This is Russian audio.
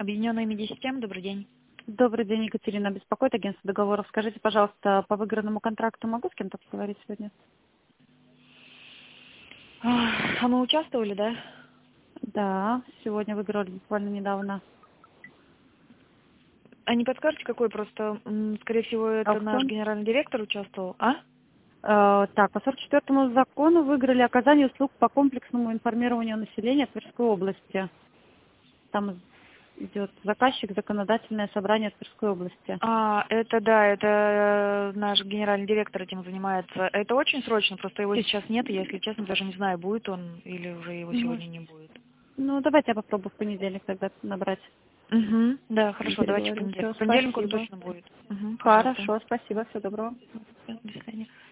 Объединенная медиасистема, добрый день. Добрый день, Екатерина. Беспокоит агентство договоров. Скажите, пожалуйста, по выигранному контракту могу с кем-то поговорить сегодня? А мы участвовали, да? Да, сегодня выиграли буквально недавно. А не подскажете, какой просто, скорее всего, это наш Аукцион. генеральный директор участвовал, а? Так, по 44 закону выиграли оказание услуг по комплексному информированию населения Тверской области. Там идет заказчик, законодательное собрание Тверской области. Это да, это наш генеральный директор этим занимается. Это очень срочно, просто его сейчас нет, и я, если честно, даже не знаю, будет он или уже его сегодня не будет. Ну, давайте я попробую в понедельник тогда набрать. Угу. Да, И хорошо, давайте в переговорю. понедельник. Всё, В понедельник он спасибо. точно будет. Угу, пожалуйста. Хорошо, спасибо, всего доброго. До свидания.